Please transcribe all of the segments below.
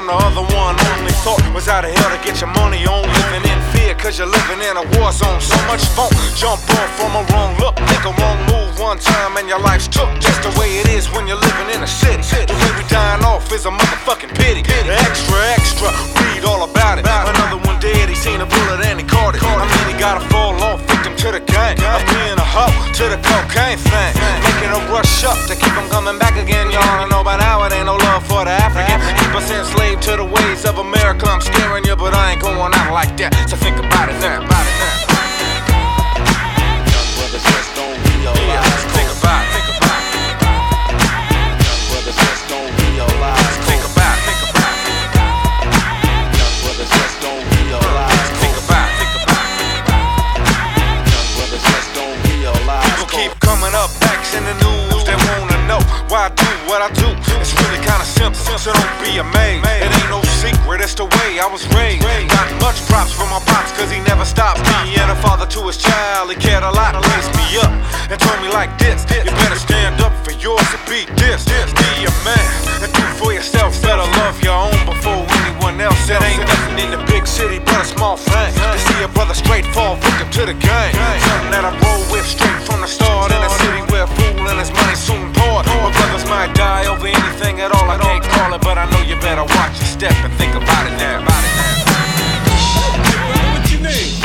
on the other one. Only thought was how the hell to get your money on. Living in fear cause you're living in a war zone. So much funk, jump off from a wrong look. Make a wrong move one time and your life's took. Just the way it is when you're living in a city. The way we dying off is a motherfucking pity. Extra, read all about it. Another one dead, he seen a bullet and he caught it. I mean he gotta fall off, victim to the gang. I'm being a hoe to the cocaine thing. Making a rush up to keep them coming back again. Y'all I know by now it ain't no love for the African. Keep us enslaved to the ways of America. I'm scaring you, but I ain't going out like that. So think about it now. Young brothers just don't realize. Think about it. Young brothers just don't realize. Think about it. Young brothers just don't realize. Think about it. Young brothers just don't realize. People keep coming up, facts in the news. They wanna know why I do what I do. It's really kinda simple, so don't be amazed. It ain't no secret, it's the way I was raised. Got much props for my pops, cause he never stops being a father to his child. He cared a lot, raised me up and told me like this: you better stand up for yours and be this. Be a man and do for yourself. Better love your own before anyone else. It ain't nothing in the big city but a small thing to see a brother straight fall victim to the game. Something that I roll with straight from the start. In a city where a fool and his money soon poured. My brothers might die over anything at all. I can't call it, but I know you better watch your step and think about it now. What you need?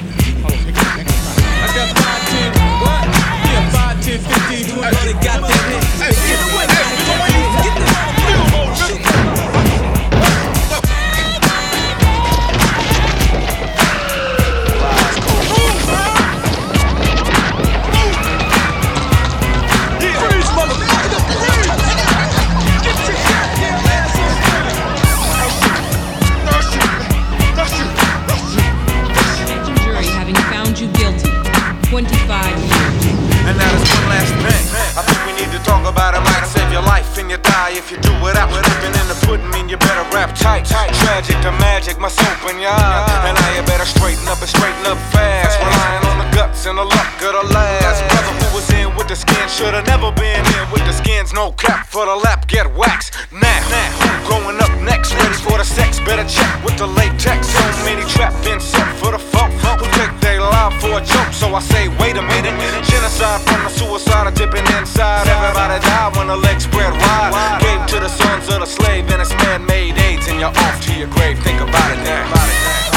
I got 5, 10, what? Yeah, 5, 10, 15, 20. They got that hit. Hey, get away, get the you guilty. 25 years. And now there's one last thing I think we need to talk about. It might save your life and you die if you do without living in the pudding. Mean you better wrap tight. Tragic to magic, my soap in your eye. And now you better straighten up fast. Relying on the guts and the luck of the last brother who was in with the skin. Should've never been in with the skins. No cap for the lap, get waxed. Now who going up next? Ready for the sex? Better check with the latex. So many trapped in set for the folk who take their life for a joke. So I say, wait a minute. Genocide from the suicide, dipping inside. Everybody died when the legs spread wide. Gave to the sons of the slave and it's man-made AIDS, and you're off to your grave. Think about it now.